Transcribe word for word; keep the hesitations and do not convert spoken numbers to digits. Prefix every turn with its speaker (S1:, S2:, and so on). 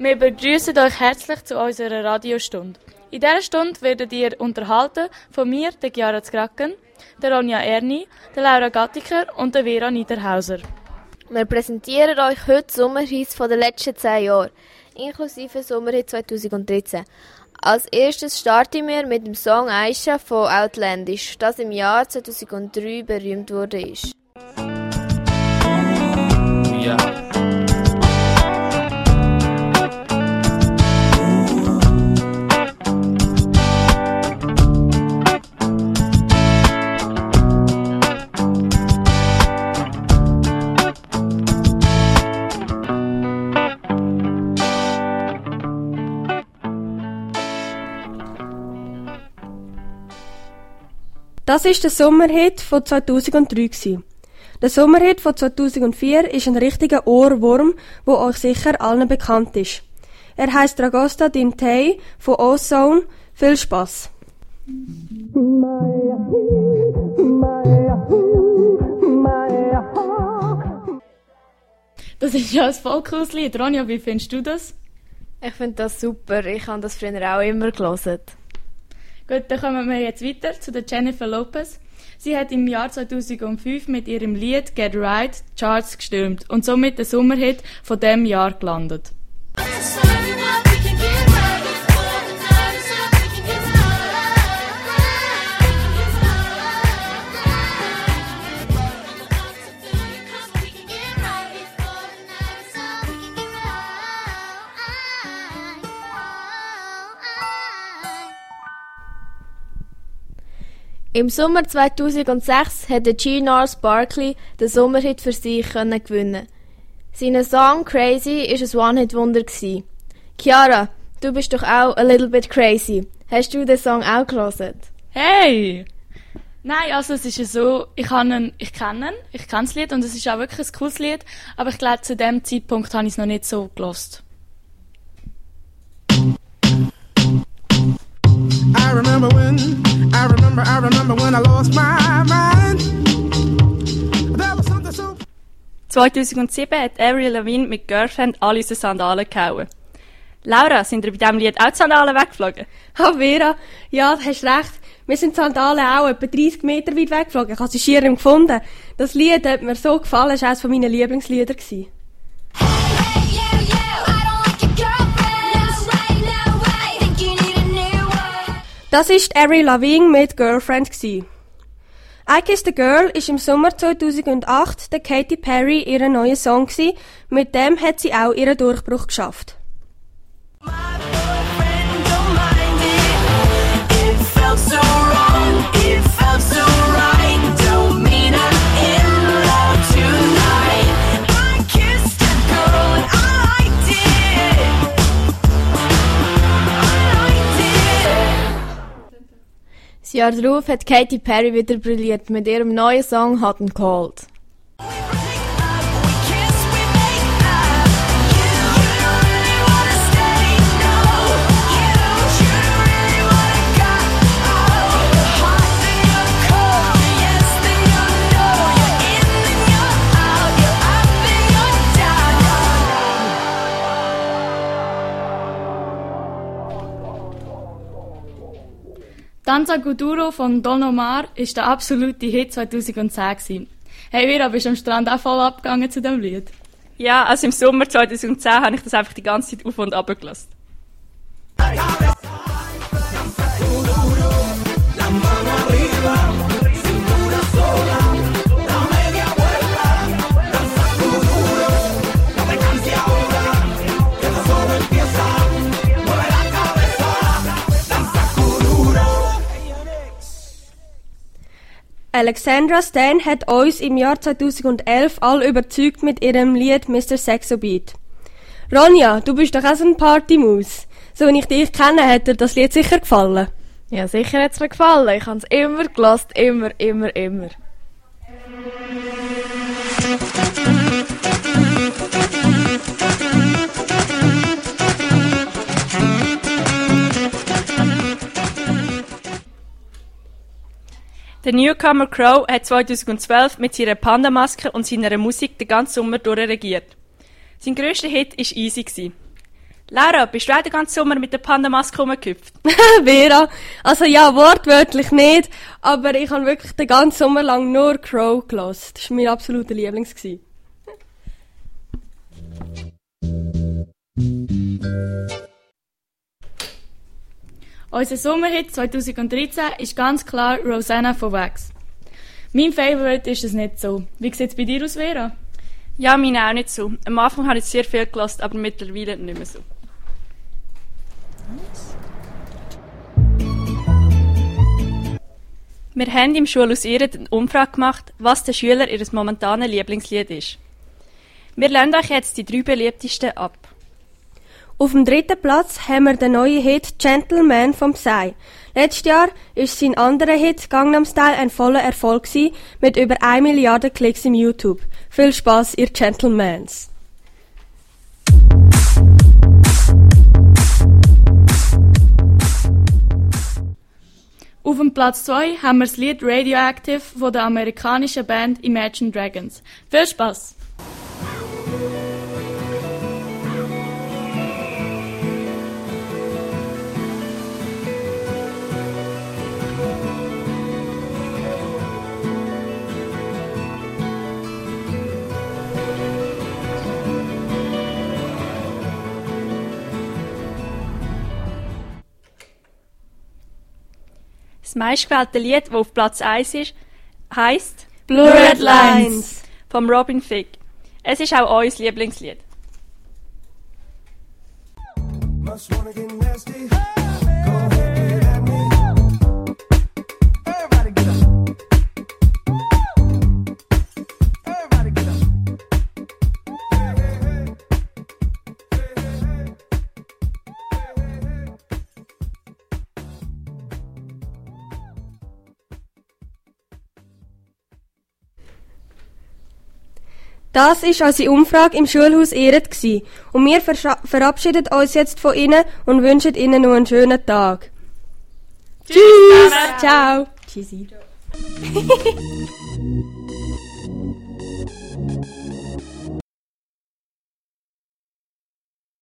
S1: Wir begrüßen euch herzlich zu unserer Radiostunde. In dieser Stunde werdet ihr unterhalten von mir, der Chiara Zgracken, der Ronja Erni, der Laura Gattiker und der Vera Niederhauser.
S2: Wir präsentieren euch heute Sommerhits von den letzten zehn Jahren, inklusive Sommerhit zweitausenddreizehn. Als erstes starten wir mit dem Song Aisha von Outlandish, das im Jahr zweitausenddrei berühmt wurde.
S3: Ja.
S4: Das ist der Sommerhit von zweitausenddrei. Der Sommerhit von zweitausendvier ist ein richtiger Ohrwurm, der euch sicher allen bekannt ist. Er heisst Dragosta Dintei von Ozone. Viel Spass!
S1: Das ist ja ein voll cooles Lied. Ronja, wie findest du das?
S2: Ich finde das super. Ich habe das früher auch immer gelesen.
S1: Gut, dann kommen wir jetzt weiter zu der Jennifer Lopez. Sie hat im Jahr zweitausendfünf mit ihrem Lied Get Right die Charts gestürmt und somit den Sommerhit von diesem Jahr gelandet.
S2: Im Sommer zweitausendsechs konnte G-Nars Barkley den Sommerhit für sich gewinnen. Sein Song «Crazy» war ein One-Hit-Wunder. Chiara, du bist doch auch «A Little Bit Crazy». Hast du den Song auch gelesen?
S1: Hey! Nein, also es ist ja so, ich, ihn, ich kenne ihn, ich kenne das Lied und es ist auch wirklich ein cooles Lied, aber ich glaube, zu dem Zeitpunkt habe ich es noch nicht so gehört.
S5: I remember when, I remember, I remember when I lost my mind. There was something so...
S6: zweitausendsieben hat Avril Lavigne mit Girlfriend alle unsere Sandalen gehauen. Laura, sind ihr bei diesem Lied auch die Sandalen weggeflogen?
S4: Ha, Vera, ja, du hast recht. Wir sind die Sandalen auch etwa dreißig Meter weit weggeflogen. Ich habe sie schier nicht gefunden. Das Lied hat mir so gefallen, es war eines meiner Lieblingslieder. Das war Avril Lavigne mit Girlfriend. I Kiss the Girl ist im Sommer zweitausendacht der Katy Perry ihr neuer Song gewesen. Mit dem hat sie auch ihren Durchbruch geschafft.
S2: Das Jahr darauf hat Katy Perry wieder brilliert mit ihrem neuen Song «Hot and Cold».
S1: «Danza Kuduro» von Don Omar war der absolute Hit zweitausendzehn. Hey Vera, bist du am Strand auch voll abgegangen zu diesem Lied?
S6: Ja, also im Sommer zweitausendzehn habe ich das einfach die ganze Zeit auf und ab gelassen.
S4: Alexandra Stan hat uns im Jahr zweitausendelf all überzeugt mit ihrem Lied Mister Sexo Beat. Ronja, du bist doch auch so ein Partymaus. So wie ich dich kenne, hat dir das Lied sicher gefallen.
S2: Ja, sicher hat es mir gefallen. Ich habe es immer gehört, immer, immer, immer.
S6: Der Newcomer Crow hat zweitausendzwölf mit seiner Panda-Maske und seiner Musik den ganzen Sommer durchregiert. Sein grösster Hit war «Easy». Laura, bist du auch den ganzen Sommer mit der Pandamaske rumgehüpft?
S4: Vera, also ja, wortwörtlich nicht, aber ich habe wirklich den ganzen Sommer lang nur Crow gehört. Das war mein absoluter Lieblings. gewesen.
S1: Unser Sommerhit zwanzig dreizehn ist ganz klar Rosanna von Wax. Mein Favourite ist es nicht so. Wie sieht es bei dir aus, Vera?
S6: Ja, meine auch nicht so. Am Anfang habe ich sehr viel gehört, aber mittlerweile nicht mehr so. Wir haben im Schulhaus Iret eine Umfrage gemacht, was den Schülern ihr momentanes Lieblingslied ist. Wir lernen euch jetzt die drei beliebtesten ab.
S4: Auf dem dritten Platz haben wir den neuen Hit Gentleman vom Psy. Letztes Jahr ist sein anderer Hit Gangnam Style ein voller Erfolg gewesen, mit über eine Milliarde Klicks im YouTube. Viel Spaß, ihr Gentlemans!
S1: Auf dem Platz zwei haben wir das Lied Radioactive von der amerikanischen Band Imagine Dragons. Viel Spaß!
S6: Das meistgewählte Lied, das auf Platz eins ist, heisst
S1: Blue Red Lines
S6: vom Robin Thicke. Es ist auch euer Lieblingslied.
S5: Must wanna get nasty. Go ahead, get at me. Everybody get up. Everybody get up. Hey, hey, hey. Hey, hey, hey. Hey, hey, hey.
S4: Das war unsere Umfrage im Schulhaus Iret gsi. Und wir verscha- verabschieden uns jetzt von Ihnen und wünschen Ihnen noch einen schönen Tag. Tschüss! Ciao!
S1: Tschüssi.